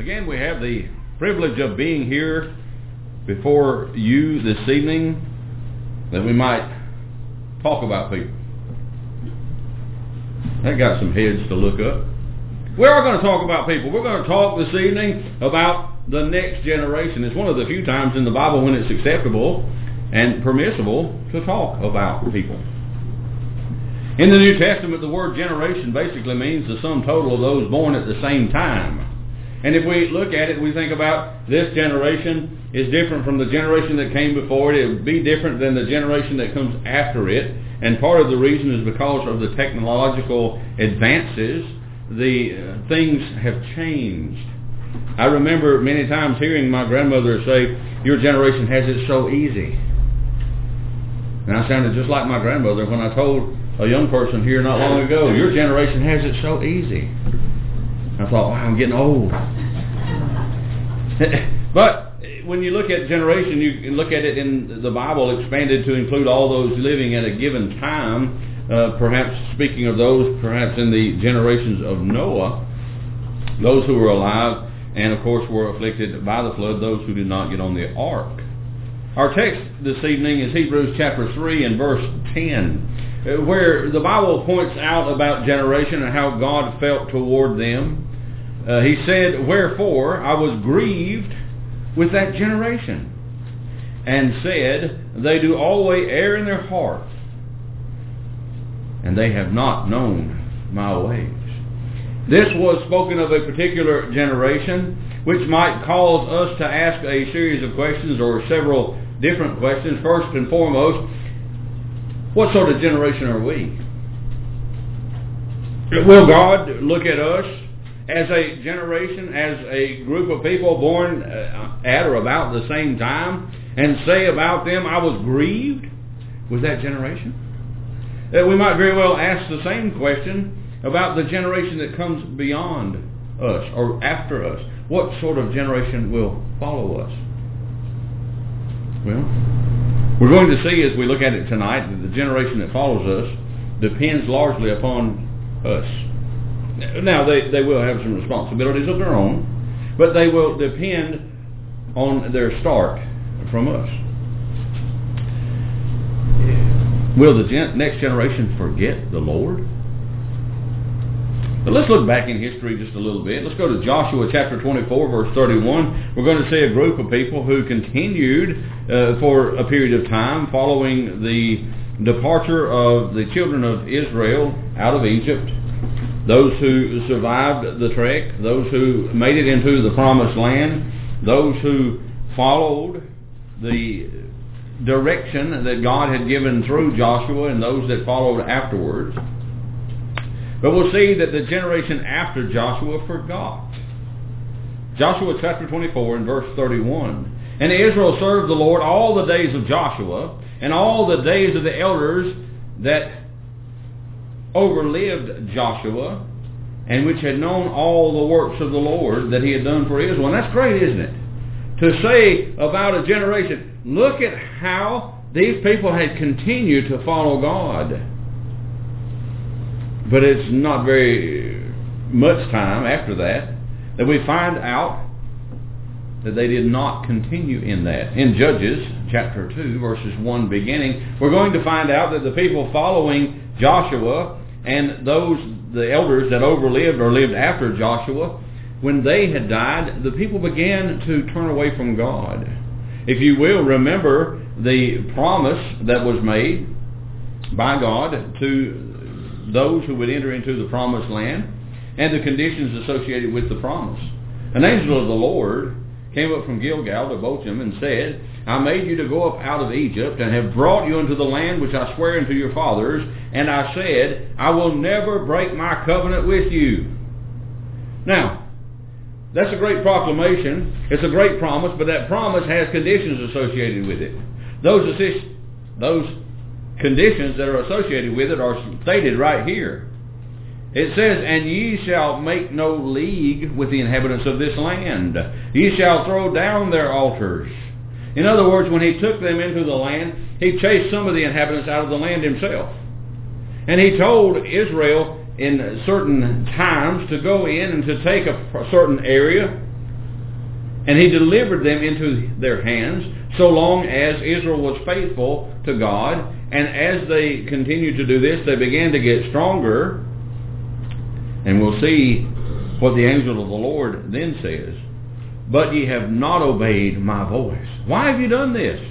Again, we have the privilege of being here before you this evening that we might talk about people. That got some heads to look up. We are going to talk about people. We're going to talk this evening about the next generation. It's one of the few times in the Bible when it's acceptable and permissible to talk about people. In the New Testament, the word generation basically means the sum total of those born at the same time. And if we look at it, we think about this generation is different from the generation that came before it. It would be different than the generation that comes after it. And part of the reason is because of the technological advances. The things have changed. I remember many times hearing my grandmother say, "Your generation has it so easy." And I sounded just like my grandmother when I told a young person here not long ago, "Your generation has it so easy." I thought, wow, I'm getting old. But when you look at generation, you can look at it in the Bible expanded to include all those living at a given time. Perhaps speaking of those, perhaps in the generations of Noah, those who were alive and of course were afflicted by the flood, those who did not get on the ark. Our text this evening is Hebrews chapter 3 and verse 10, where the Bible points out about generation and how God felt toward them. He said, "Wherefore I was grieved with that generation, and said, They do always err in their heart, and they have not known my ways." This was spoken of a particular generation, which might cause us to ask a series of questions or several different questions. First and foremost, what sort of generation are we? Will God look at us as a generation, as a group of people born at or about the same time, and say about them, "I was grieved with that generation"? We might very well ask the same question about the generation that comes beyond us or after us. What sort of generation will follow us? Well, we're going to see as we look at it tonight that the generation that follows us depends largely upon us. Now, they will have some responsibilities of their own, but they will depend on their start from us. Will the next generation forget the Lord? But let's look back in history just a little bit. Let's go to Joshua chapter 24, verse 31. We're going to see a group of people who continued for a period of time following the departure of the children of Israel out of Egypt. Those who survived the trek, those who made it into the promised land, those who followed the direction that God had given through Joshua, and those that followed afterwards. But we'll see that the generation after Joshua forgot. Joshua chapter 24 and verse 31. "And Israel served the Lord all the days of Joshua, and all the days of the elders that overlived Joshua, and which had known all the works of the Lord that he had done for Israel." And that's great, isn't it? To say about a generation, look at how these people had continued to follow God. But it's not very much time after that we find out that they did not continue in that. In Judges chapter 2, verses 1 beginning, we're going to find out that the people following Joshua and the elders that overlived or lived after Joshua, when they had died, the people began to turn away from God. If you will, remember the promise that was made by God to those who would enter into the promised land and the conditions associated with the promise. An angel of the Lord came up from Gilgal to Bochum and said, "I made you to go up out of Egypt and have brought you into the land which I swear unto your fathers. And I said, I will never break my covenant with you." Now, that's a great proclamation. It's a great promise, but that promise has conditions associated with it. Those conditions that are associated with it are stated right here. It says, "And ye shall make no league with the inhabitants of this land. Ye shall throw down their altars." In other words, when he took them into the land, he chased some of the inhabitants out of the land himself. And he told Israel in certain times to go in and to take a certain area And he delivered them into their hands so long as Israel was faithful to God. And as they continued to do this, they began to get stronger. And we'll see what the angel of the Lord then says. But ye have not obeyed my voice. Why have you done this?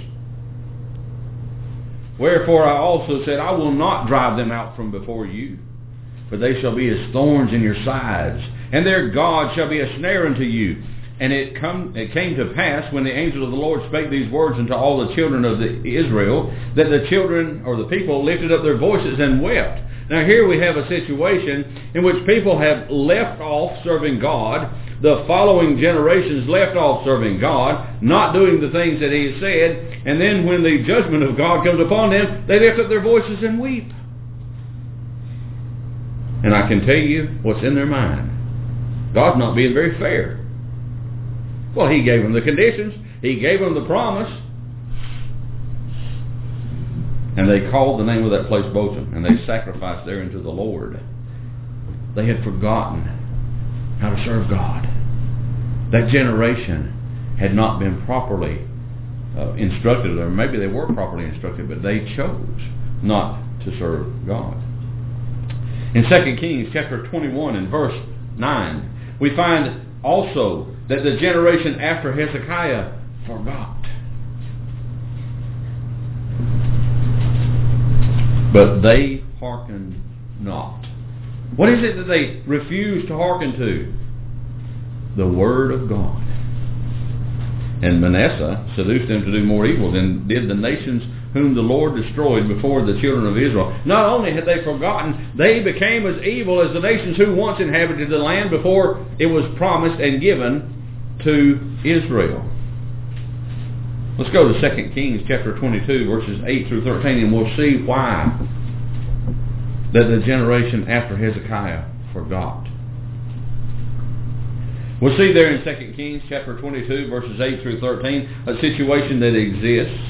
Wherefore I also said, I will not drive them out from before you, for they shall be as thorns in your sides, and their God shall be a snare unto you. And it came to pass, when the angel of the Lord spake these words unto all the children of Israel, that the children, or the people, lifted up their voices and wept. Now here we have a situation in which people have left off serving God. The following generations left off serving God, not doing the things that he has said. And then when the judgment of God comes upon them, they lift up their voices and weep. And I can tell you what's in their mind. God's not being very fair. Well, he gave them the conditions. He gave them the promise. And they called the name of that place Bochim, and they sacrificed there unto the Lord. They had forgotten how to serve God. That generation had not been properly instructed, or maybe they were properly instructed, but they chose not to serve God. In 2 Kings chapter 21 and verse 9, we find also that the generation after Hezekiah forgot. But they hearkened not. What is it that they refused to hearken to? The word of God. And Manasseh seduced them to do more evil than did the nations whom the Lord destroyed before the children of Israel. Not only had they forgotten, they became as evil as the nations who once inhabited the land before it was promised and given to Israel. Let's go to 2 Kings chapter 22, verses 8 through 13, and we'll see why that the generation after Hezekiah forgot. We'll see there in 2 Kings chapter 22, verses 8 through 13, a situation that exists,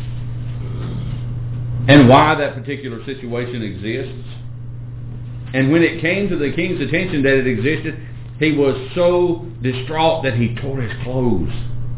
and why that particular situation exists. And when it came to the king's attention that it existed, he was so distraught that he tore his clothes.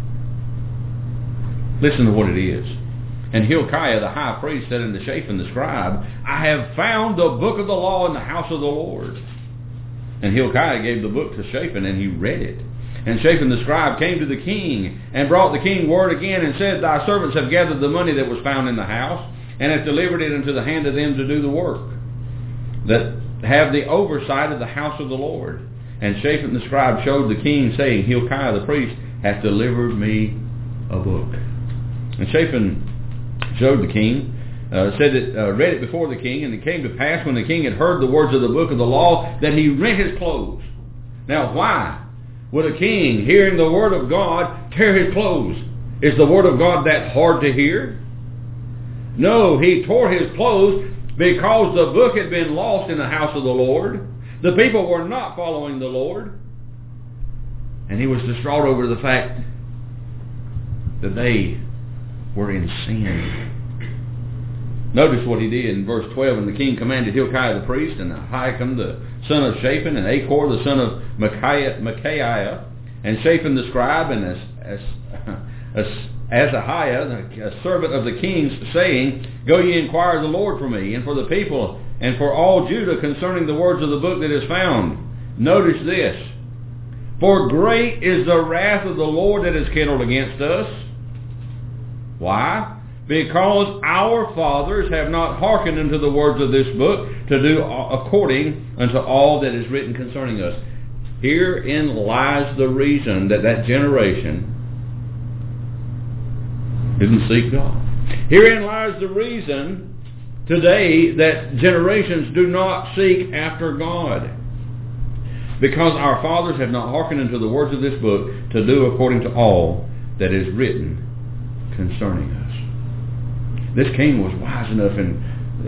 Listen to what it is. And Hilkiah the high priest said unto Shaphan the scribe, I have found the book of the law in the house of the Lord. And Hilkiah gave the book to Shaphan, and he read it. And Shaphan the scribe came to the king, and brought the king word again, and said, Thy servants have gathered the money that was found in the house, and have delivered it into the hand of them to do the work, that have the oversight of the house of the Lord. And Shaphan the scribe showed the king, saying, Hilkiah the priest hath delivered me a book. And Shaphan showed the king, read it before the king, and it came to pass when the king had heard the words of the book of the law that he rent his clothes. Now why would a king, hearing the word of God, tear his clothes? Is the word of God that hard to hear? No, he tore his clothes because the book had been lost in the house of the Lord. The people were not following the Lord. And he was distraught over the fact that they were in sin. Notice what he did in verse 12. And the king commanded Hilkiah the priest, and Ahikam the son of Shaphan, and Achor the son of Micaiah, and Shaphan the scribe, and Azahiah, a servant of the king's, saying, Go ye inquire of the Lord for me, and for the people, and for all Judah concerning the words of the book that is found. Notice this. For great is the wrath of the Lord that is kindled against us. Why? Because our fathers have not hearkened unto the words of this book, to do according unto all that is written concerning us. Herein lies the reason that generation didn't seek God. Herein lies the reason today that generations do not seek after God. Because our fathers have not hearkened unto the words of this book, to do according to all that is written concerning us. This king was wise enough and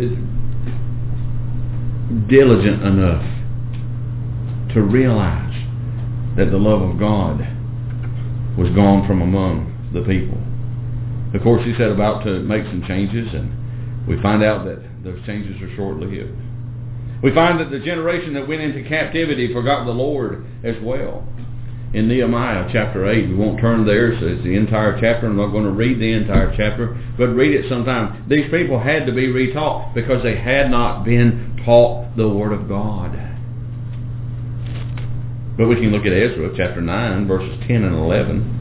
diligent enough to realize that the love of God was gone from among the people. Of course, he set about to make some changes, and we find out that those changes are short-lived. We find that the generation that went into captivity forgot the Lord as well. in Nehemiah chapter 8. We won't turn there, so it's the entire chapter. I'm not going to read the entire chapter, but read it sometime. These people had to be retaught because they had not been taught the Word of God. But we can look at Ezra chapter 9, verses 10 and 11.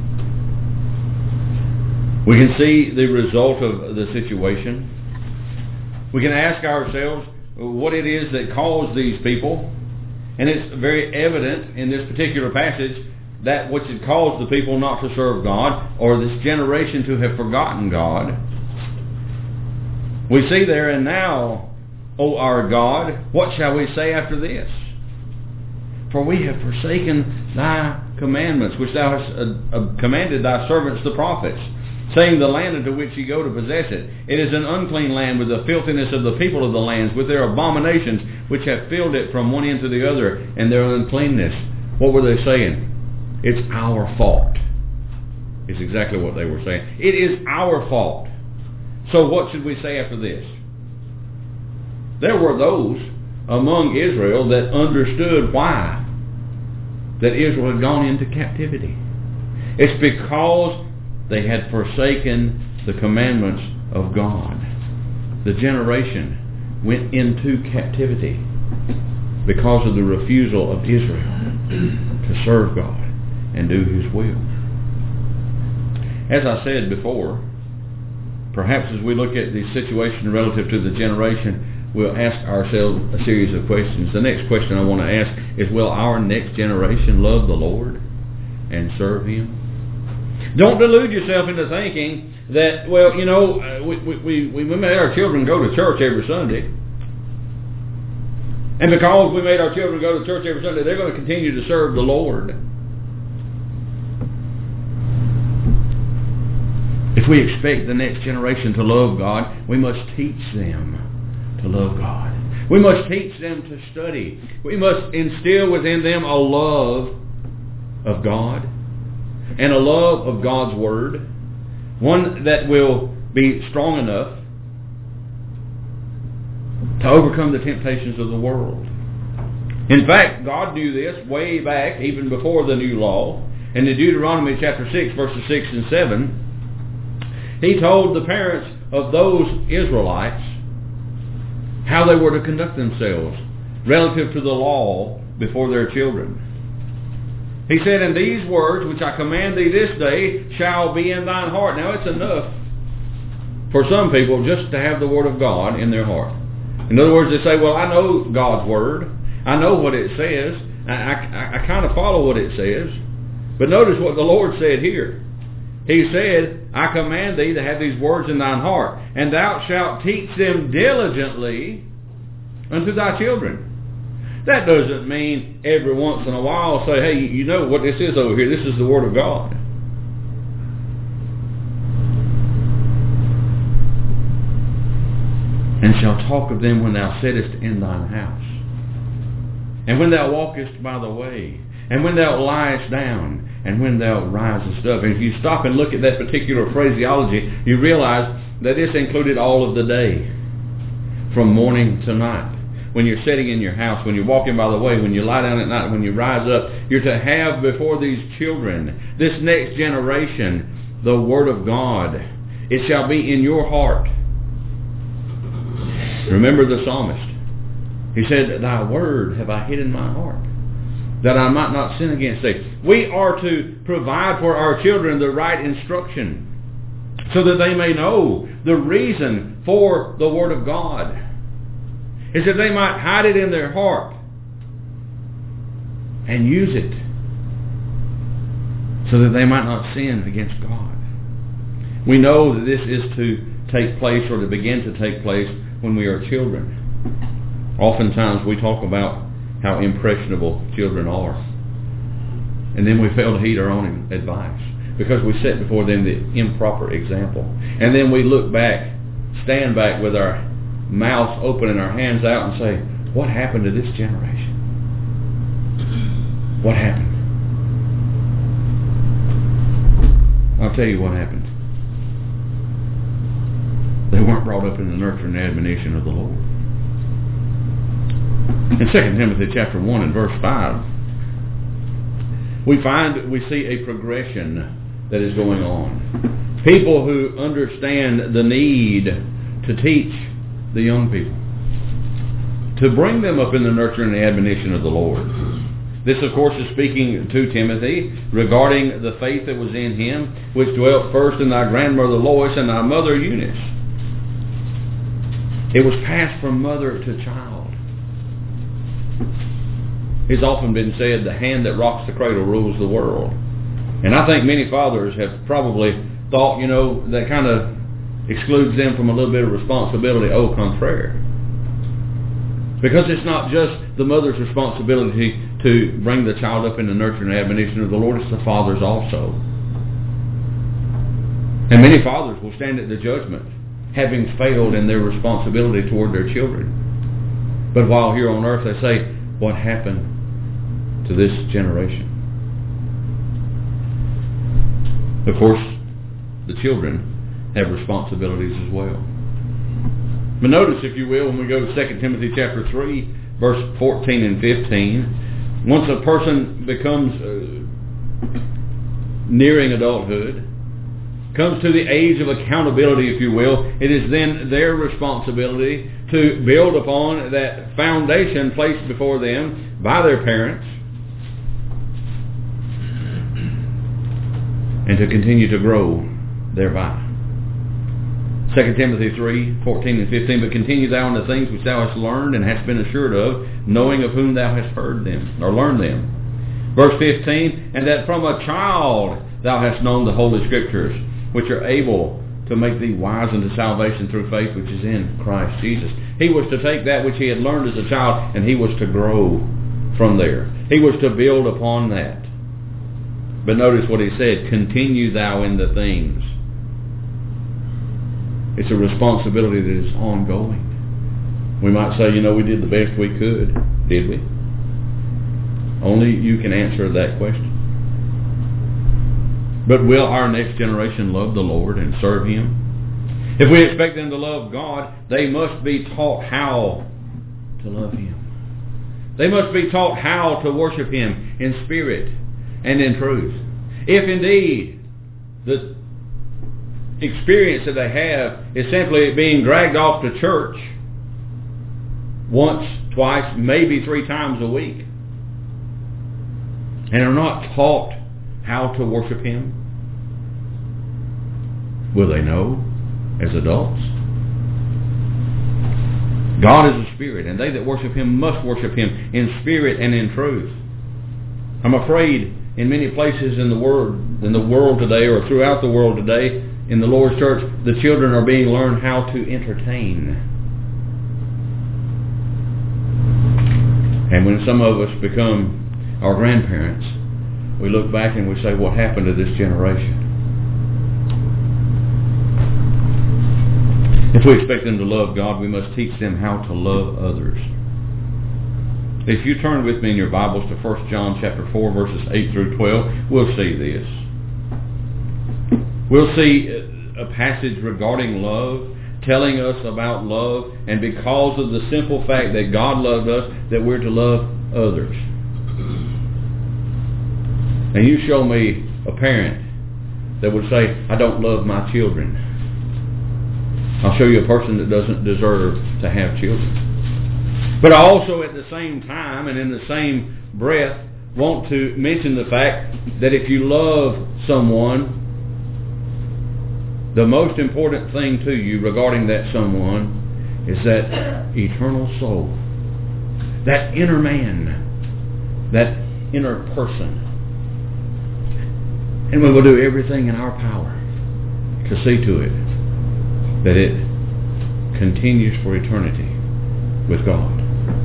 We can see the result of the situation. We can ask ourselves what it is that caused these people. And it's very evident in this particular passage that which had caused the people not to serve God, or this generation to have forgotten God. We see there, and now, O our God, what shall we say after this? For we have forsaken thy commandments, which thou hast commanded thy servants the prophets, saying, the land into which ye go to possess it, it is an unclean land, with the filthiness of the people of the lands, with their abominations, which have filled it from one end to the other, and their uncleanness. What were they saying? It's our fault. Is exactly what they were saying. It is our fault. So what should we say after this? There were those among Israel that understood why that Israel had gone into captivity. It's because they had forsaken the commandments of God. The generation went into captivity because of the refusal of Israel to serve God and do His will. As I said before, perhaps as we look at the situation relative to the generation, we'll ask ourselves a series of questions. The next question I want to ask is, will our next generation love the Lord and serve Him? Don't delude yourself into thinking that, well, you know, we made our children go to church every Sunday. And because we made our children go to church every Sunday, they're going to continue to serve the Lord. If we expect the next generation to love God, we must teach them to love God. We must teach them to study. We must instill within them a love of God and a love of God's Word, one that will be strong enough to overcome the temptations of the world. In fact, God knew this way back, even before the new law. In Deuteronomy chapter 6, verses 6 and 7, He told the parents of those Israelites how they were to conduct themselves relative to the law before their children. He said, and these words which I command thee this day shall be in thine heart. Now it's enough for some people just to have the Word of God in their heart. In other words, they say, well, I know God's Word. I know what it says. I kind of follow what it says. But notice what the Lord said here. He said, I command thee to have these words in thine heart, and thou shalt teach them diligently unto thy children. That doesn't mean every once in a while say, hey, you know what this is over here? This is the Word of God. And shall talk of them when thou sittest in thine house, and when thou walkest by the way, and when thou liest down, and when thou risest up. And if you stop and look at that particular phraseology, you realize that this included all of the day, from morning to night. When you're sitting in your house, when you're walking by the way, when you lie down at night, when you rise up, you're to have before these children, this next generation, the Word of God. It shall be in your heart. Remember the psalmist. He said, thy word have I hid in my heart, that I might not sin against thee. We are to provide for our children the right instruction so that they may know the reason for the Word of God. Is that they might hide it in their heart and use it so that they might not sin against God. We know that this is to take place, or to begin to take place, when we are children. Oftentimes we talk about how impressionable children are, and then we fail to heed our own advice because we set before them the improper example. And then we look back, stand back with our mouths open and our hands out and say, what happened to this generation? What happened? I'll tell you what happened. They weren't brought up in the nurture and admonition of the Lord. In 2 Timothy chapter 1 and verse 5, we see a progression that is going on. People who understand the need to teach the young people, to bring them up in the nurture and the admonition of the Lord. This, of course, is speaking to Timothy regarding the faith that was in him, which dwelt first in thy grandmother Lois and thy mother Eunice. It was passed from mother to child. It's often been said, the hand that rocks the cradle rules the world. And I think many fathers have probably thought, that kind of excludes them from a little bit of responsibility, au contraire. Because it's not just the mother's responsibility to bring the child up in the nurture and admonition of the Lord, it's the father's also. And many fathers will stand at the judgment, having failed in their responsibility toward their children. But while here on earth they say, what happened to this generation? Of course, the children have responsibilities as well. But notice, if you will, when we go to 2 Timothy chapter 3, verse 14 and 15, once a person becomes nearing adulthood, comes to the age of accountability, if you will, it is then their responsibility to build upon that foundation placed before them by their parents and to continue to grow thereby. 2 Timothy 3, 14 and 15, but continue thou in the things which thou hast learned and hast been assured of, knowing of whom thou hast heard them, or learned them. Verse 15, and that from a child thou hast known the Holy Scriptures, which are able to make thee wise unto salvation through faith which is in Christ Jesus. He was to take that which he had learned as a child, and he was to grow from there. He was to build upon that. But notice what he said, continue thou in the things. It's a responsibility that is ongoing. We might say, we did the best we could. Did we? Only you can answer that question. But will our next generation love the Lord and serve Him? If we expect them to love God, they must be taught how to love Him. They must be taught how to worship Him in spirit and in truth. If indeed the experience that they have is simply being dragged off to church once, twice, maybe 3 times a week, and are not taught how to worship Him, will they know as adults? God is a spirit, and they that worship Him must worship Him in spirit and in truth. I'm afraid in many places in the world today, or throughout the world today, in the Lord's church, the children are being learned how to entertain. And when some of us become our grandparents, we look back and we say, what happened to this generation? If we expect them to love God, we must teach them how to love others. If you turn with me in your Bibles to 1 John chapter 4, verses 8 through 12, we'll see this. We'll see a passage regarding love, telling us about love, and because of the simple fact that God loved us, that we're to love others. And you show me a parent that would say, I don't love my children. I'll show you a person that doesn't deserve to have children. But I also at the same time and in the same breath want to mention the fact that if you love someone, the most important thing to you regarding that someone is that eternal soul, that inner man, that inner person. And we will do everything in our power to see to it that it continues for eternity with God.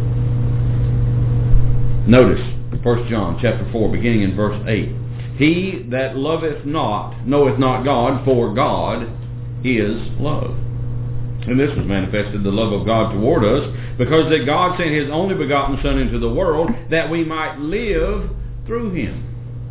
Notice 1 John chapter 4, beginning in verse 8. He that loveth not knoweth not God, for God is love. And this was manifested, the love of God toward us, because that God sent His only begotten Son into the world, that we might live through Him.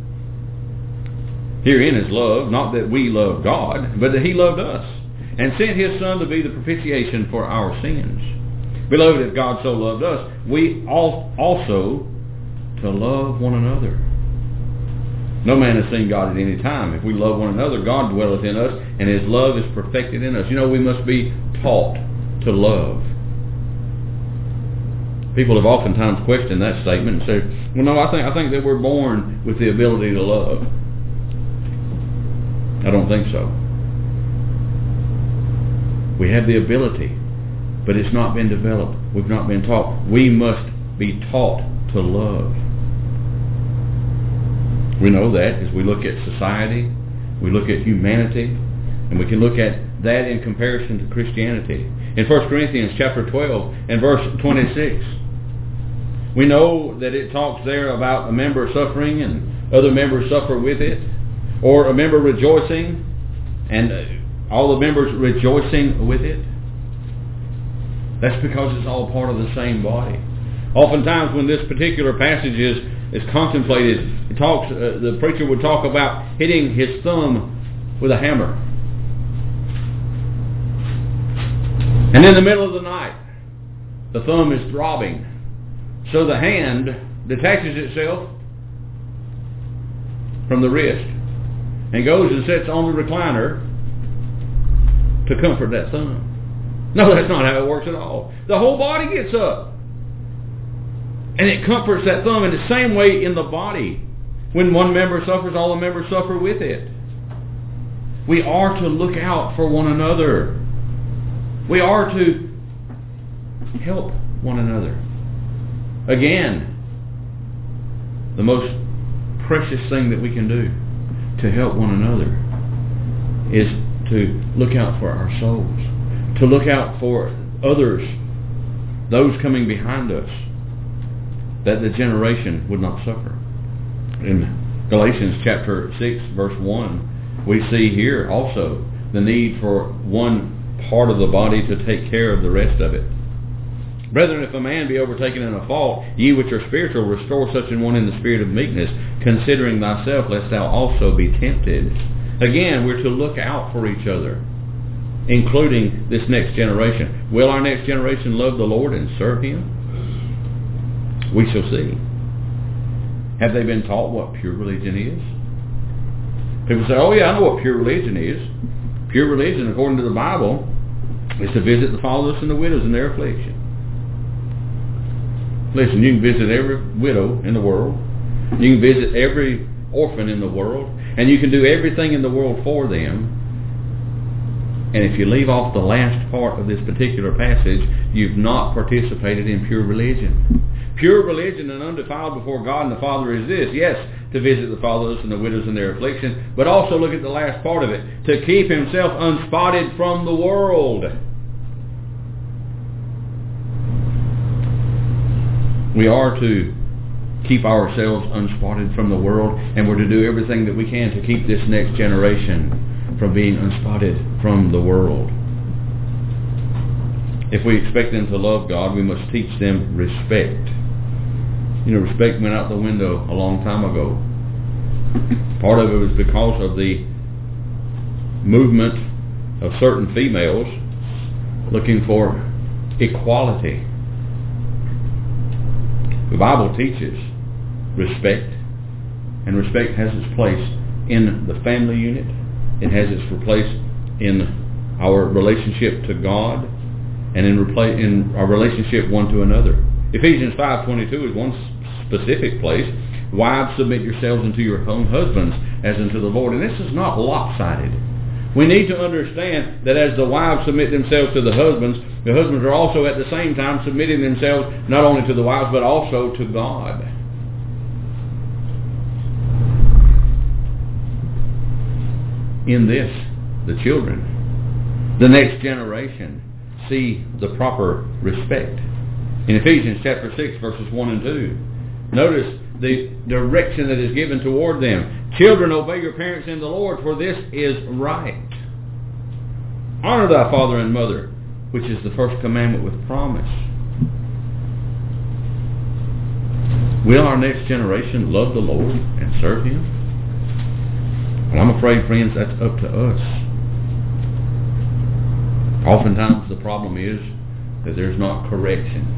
Herein is love, not that we love God, but that He loved us, and sent His Son to be the propitiation for our sins. Beloved, if God so loved us, we also to love one another. No man has seen God at any time. If we love one another, God dwelleth in us, and His love is perfected in us. You know, we must be taught to love. People have oftentimes questioned that statement and said, well, no, I think that we're born with the ability to love. I don't think so. We have the ability, but it's not been developed. We've not been taught. We must be taught to love. We know that as we look at society, we look at humanity, and we can look at that in comparison to Christianity. In 1 Corinthians chapter 12 and verse 26, we know that it talks there about a member suffering and other members suffer with it, or a member rejoicing and all the members rejoicing with it. That's because it's all part of the same body. Oftentimes when this particular passage is contemplated, it talks. The preacher would talk about hitting his thumb with a hammer. And in the middle of the night, the thumb is throbbing. So the hand detaches itself from the wrist and goes and sits on the recliner to comfort that thumb. No, that's not how it works at all. The whole body gets up and it comforts that thumb in the same way in the body. When one member suffers, all the members suffer with it. We are to look out for one another. We are to help one another. Again, the most precious thing that we can do to help one another is to look out for our souls, to look out for others, those coming behind us, that the generation would not suffer. In Galatians chapter 6 verse 1, we see here also the need for one part of the body to take care of the rest of it. Brethren, if a man be overtaken in a fault, ye which are spiritual, restore such an one in the spirit of meekness, considering thyself, lest thou also be tempted. Again, we're to look out for each other, including this next generation. Will our next generation love the Lord and serve Him? We shall see. Have they been taught what pure religion is? People say, oh yeah, I know what pure religion is. Pure religion, according to the Bible, is to visit the fatherless and the widows in their affliction. Listen, you can visit every widow in the world. You can visit every orphan in the world. And you can do everything in the world for them. And if you leave off the last part of this particular passage, you've not participated in pure religion. Pure religion and undefiled before God and the Father is this: yes, to visit the fatherless and the widows in their affliction, but also look at the last part of it, to keep himself unspotted from the world. We are to keep ourselves unspotted from the world, and we're to do everything that we can to keep this next generation from being unspotted from the world. If we expect them to love God, we must teach them respect. You know, respect went out the window a long time ago. Part of it was because of the movement of certain females looking for equality. The Bible teaches respect, and respect has its place in the family unit. It has its place in our relationship to God and in our relationship one to another. Ephesians 5:22 is one specific place. Wives, submit yourselves unto your own husbands as unto the Lord. And this is not lopsided. We need to understand that as the wives submit themselves to the husbands are also at the same time submitting themselves not only to the wives but also to God. In this, the children, the next generation, see the proper respect. In Ephesians chapter 6 verses 1 and 2, notice the direction that is given toward them. Children, obey your parents in the Lord, for this is right. Honor thy father and mother, which is the first commandment with promise. Will our next generation love the Lord and serve Him? And I'm afraid, friends, that's up to us. Oftentimes the problem is that there's not correction.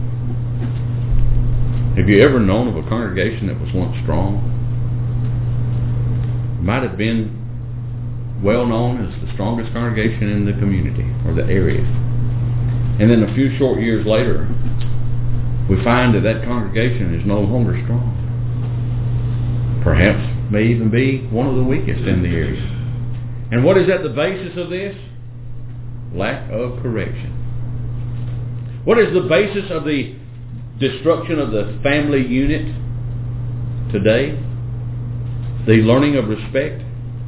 Have you ever known of a congregation that was once strong? might have been well known as the strongest congregation in the community or the area. And then a few short years later, we find that that congregation is no longer strong. Perhaps may even be one of the weakest in the area. And what is at the basis of this? Lack of correction. What is the basis of the destruction of the family unit today? The learning of respect.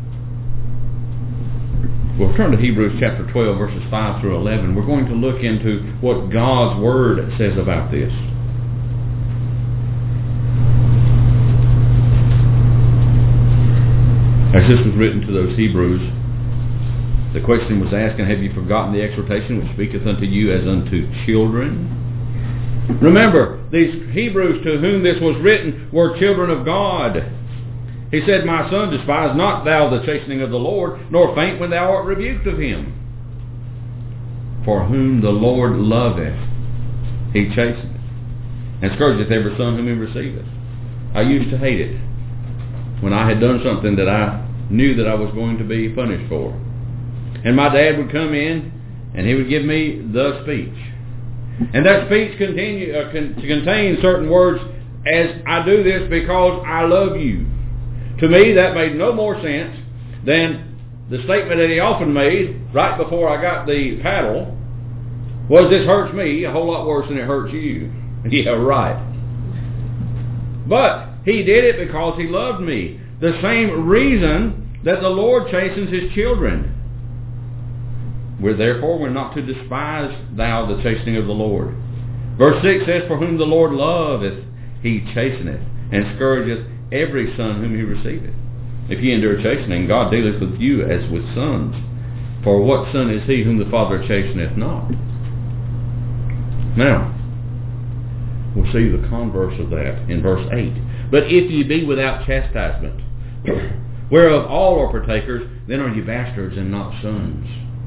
We'll turn to Hebrews chapter 12, verses 5 through 11. We're going to look into what God's Word says about this. As this was written to those Hebrews, the question was asked, and have you forgotten the exhortation which speaketh unto you as unto children? Remember, these Hebrews to whom this was written were children of God. He said, My son, despise not thou the chastening of the Lord, nor faint when thou art rebuked of him. For whom the Lord loveth, he chasteneth, and scourgeth every son whom he receiveth. I used to hate it when I had done something that I knew that I was going to be punished for. And my dad would come in, and he would give me the speech. And that speech contained certain words, as I do this because I love you. To me, that made no more sense than the statement that he often made right before I got the paddle was, this hurts me a whole lot worse than it hurts you. Yeah, right. But he did it because he loved me. The same reason that the Lord chastens his children. Therefore, we're not to despise thou the chastening of the Lord. Verse 6 says, For whom the Lord loveth, he chasteneth, and scourgeth every son whom he receiveth. If ye endure chastening, God dealeth with you as with sons. For what son is he whom the Father chasteneth not? Now, we'll see the converse of that in verse 8. But if ye be without chastisement, whereof all are partakers, then are ye bastards and not sons.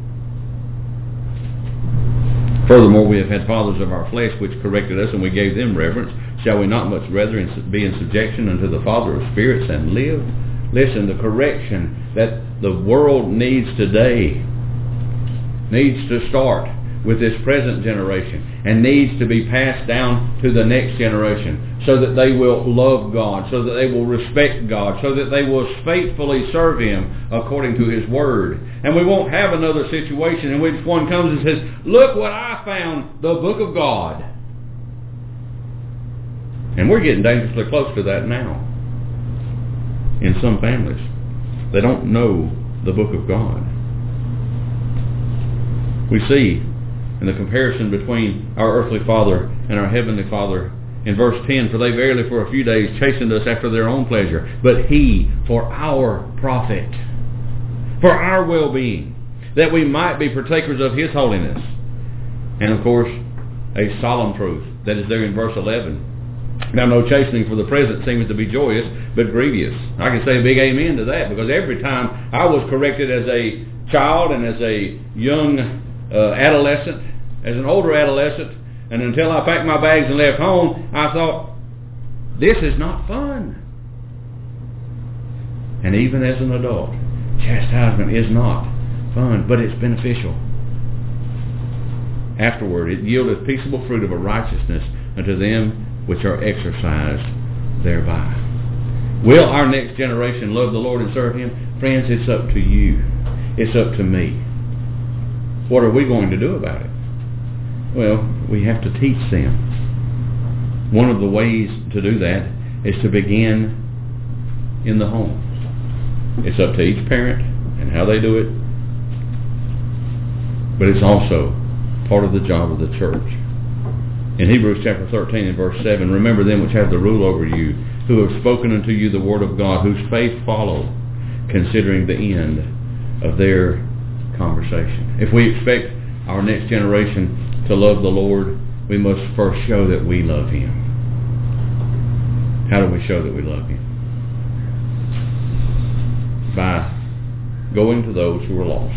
Furthermore, we have had fathers of our flesh which corrected us, and we gave them reverence. Shall we not much rather be in subjection unto the Father of spirits and live? Listen, the correction that the world needs today needs to start with this present generation and needs to be passed down to the next generation so that they will love God, so that they will respect God, so that they will faithfully serve Him according to His Word. And we won't have another situation in which one comes and says, look what I found, the book of God. And we're getting dangerously close to that now in some families. They don't know the book of God. We see in the comparison between our earthly father and our heavenly Father in verse 10, For they verily for a few days chastened us after their own pleasure, but He for our profit, for our well-being, that we might be partakers of His holiness. And of course, a solemn truth that is there in verse 11. Now, no chastening for the present seems to be joyous, but grievous. I can say a big amen to that, because every time I was corrected as a child and as a young adolescent, as an older adolescent, and until I packed my bags and left home, I thought, this is not fun. And even as an adult, chastisement is not fun, but it's beneficial. Afterward, it yieldeth peaceable fruit of a righteousness unto them which are exercised thereby. Will our next generation love the Lord and serve Him? Friends, it's up to you. It's up to me. What are we going to do about it? Well, we have to teach them. One of the ways to do that is to begin in the home. It's up to each parent and how they do it. But it's also part of the job of the church. In Hebrews chapter 13 and verse 7, Remember them which have the rule over you, who have spoken unto you the word of God, whose faith follow, considering the end of their conversation. If we expect our next generation to love the Lord, we must first show that we love Him. How do we show that we love Him? By going to those who are lost.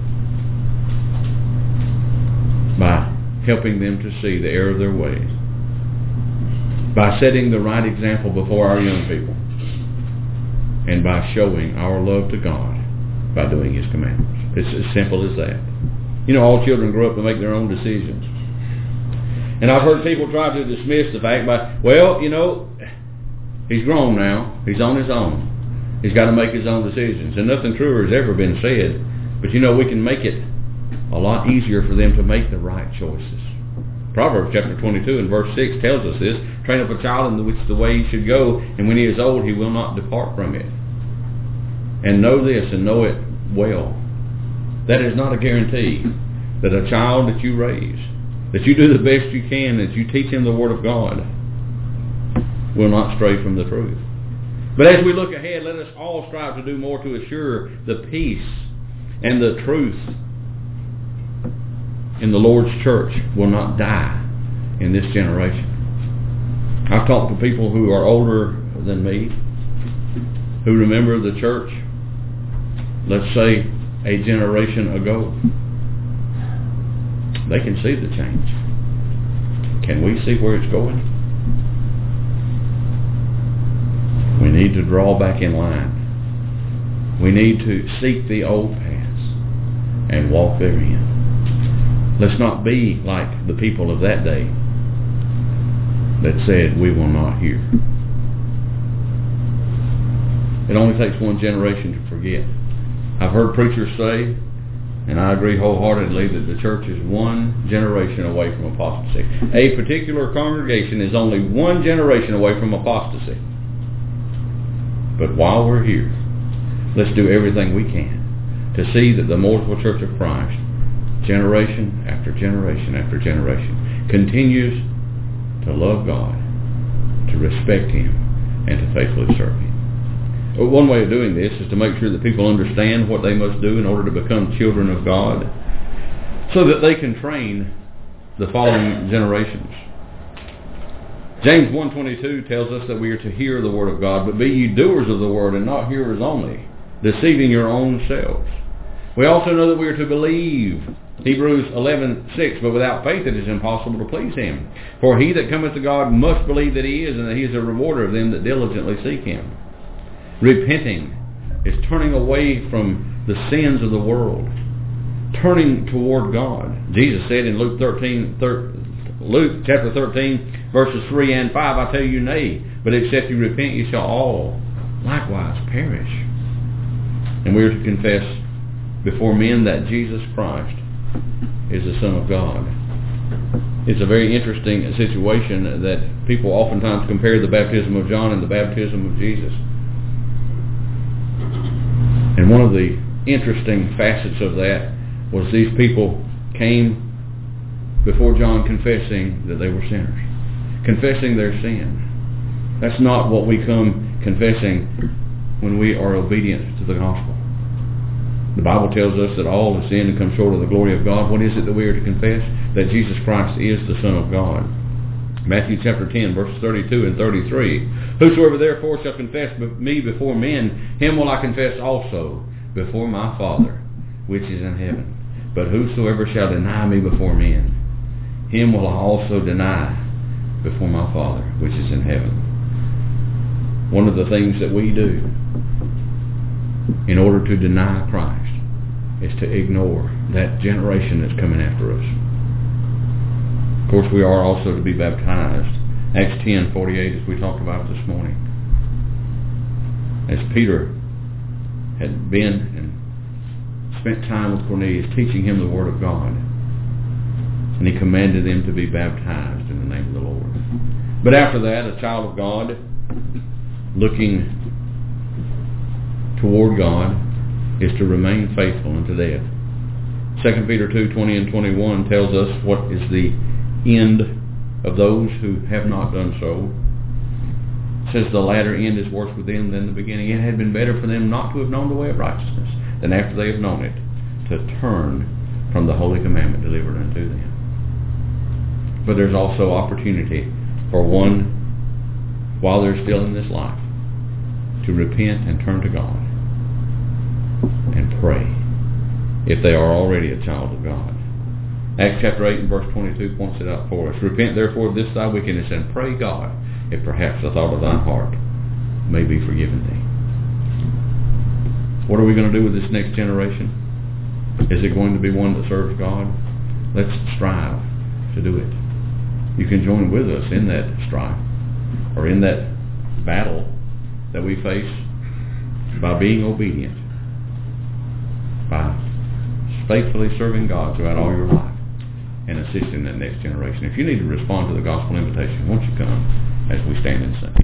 By helping them to see the error of their ways. By setting the right example before our young people. and by showing our love to God by doing His commandments. It's as simple as that. You know, all children grow up to make their own decisions. And I've heard people try to dismiss the fact by, well, you know, he's grown now. He's on his own. He's got to make his own decisions. And nothing truer has ever been said. But you know, we can make it a lot easier for them to make the right choices. Proverbs chapter 22 and verse 6 tells us this. Train up a child in the way he should go, and when he is old, he will not depart from it. And know this, and know it well. That is not a guarantee that a child that you raise, that you do the best you can, that you teach him the Word of God, will not stray from the truth. But as we look ahead, let us all strive to do more to assure the peace and the truth in the Lord's church will not die in this generation. I've talked to people who are older than me, who remember the church, let's say, a generation ago. They can see the change. Can we see where it's going? We need to draw back in line. We need to seek the old paths and walk therein. Let's not be like the people of that day that said, we will not hear. It only takes one generation to forget. I've heard preachers say, and I agree wholeheartedly, that the church is one generation away from apostasy. A particular congregation is only one generation away from apostasy. But while we're here, let's do everything we can to see that the Mooresville Church of Christ, generation after generation after generation, continues to love God, to respect Him, and to faithfully serve Him. One way of doing this is to make sure that people understand what they must do in order to become children of God, so that they can train the following generations. James 1:22 tells us that we are to hear the Word of God, but be ye doers of the Word and not hearers only, deceiving your own selves. We also know that we are to believe. Hebrews 11:6, but without faith it is impossible to please Him. For he that cometh to God must believe that He is, and that He is a rewarder of them that diligently seek Him. Repenting is turning away from the sins of the world, turning toward God. Jesus said in Luke chapter 13, verses 3 and 5, I tell you nay, but except you repent, ye shall all likewise perish. And we are to confess before men that Jesus Christ is the Son of God. It's a very interesting situation that people oftentimes compare the baptism of John and the baptism of Jesus. And one of the interesting facets of that was these people came before John confessing that they were sinners, confessing their sin. That's not what we come confessing when we are obedient to the gospel. The Bible tells us that all have sinned and come short of the glory of God. What is it that we are to confess? That Jesus Christ is the Son of God. Matthew chapter 10, verses 32 and 33. Whosoever therefore shall confess me before men, him will I confess also before my Father, which is in heaven. But whosoever shall deny me before men, him will I also deny before my Father, which is in heaven. One of the things that we do in order to deny Christ is to ignore that generation that's coming after us. Of course, we are also to be baptized. Acts 10:48, as we talked about this morning. As Peter had been and spent time with Cornelius, teaching him the Word of God, and he commanded them to be baptized in the name of the Lord. But after that, a child of God, looking toward God, is to remain faithful unto death. 2 Peter 2:20 and 21 tells us what is the end of those who have not done so. It says the latter end is worse with them than the beginning. It had been better for them not to have known the way of righteousness than after they have known it to turn from the holy commandment delivered unto them. But there's also opportunity for one, while they're still in this life, to repent and turn to God and pray if they are already a child of God. Acts chapter 8 and verse 22 points it out for us. Repent therefore of this thy wickedness, and pray God, if perhaps the thought of thine heart may be forgiven thee. What are we going to do with this next generation? Is it going to be one that serves God? Let's strive to do it. You can join with us in that strife, or in that battle that we face, by being obedient, by faithfully serving God throughout all your life, and assisting that next generation. If you need to respond to the gospel invitation, won't you come as we stand and sing?